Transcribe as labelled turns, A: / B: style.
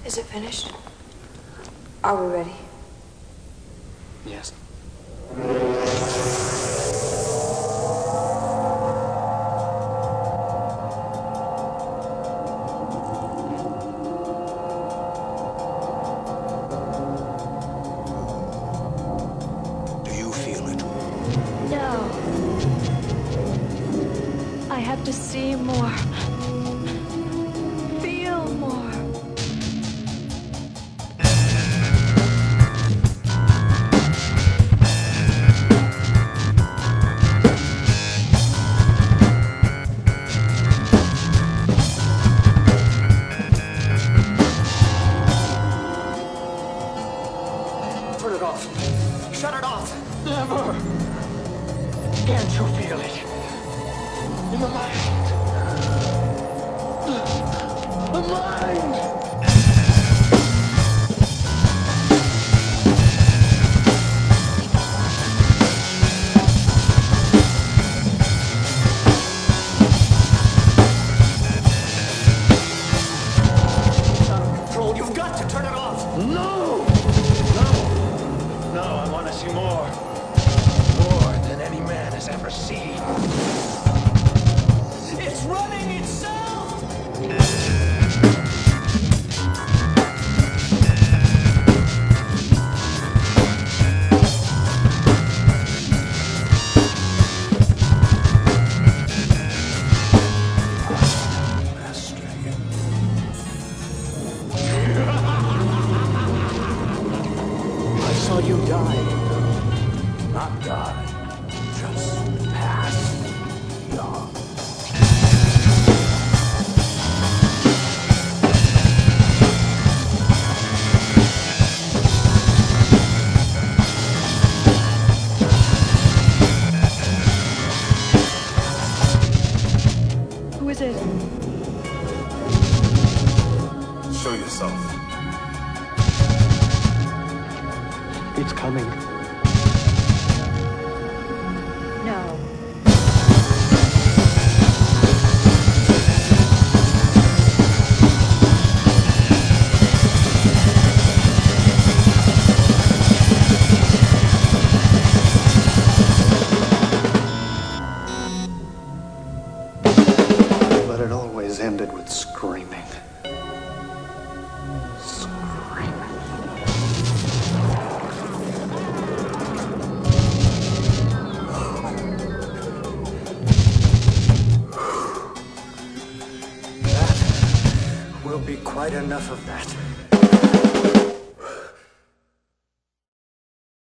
A: Is it finished? Are we ready?
B: Yes.
C: Do you feel it?
D: No. I have to see more. Feel more.
B: Turn it off. Shut it off. Never. Can't you feel it? In the mind. The mind. It's out of control. You've got to turn it off. No. No, I want to see more. More than any man has ever seen. It's running itself! I saw you die. Not die. Just pass beyond.
D: Who is it?
C: Show yourself.
B: It's coming.
D: No.
C: But it always ended with screaming. Screaming. That will be quite enough of that.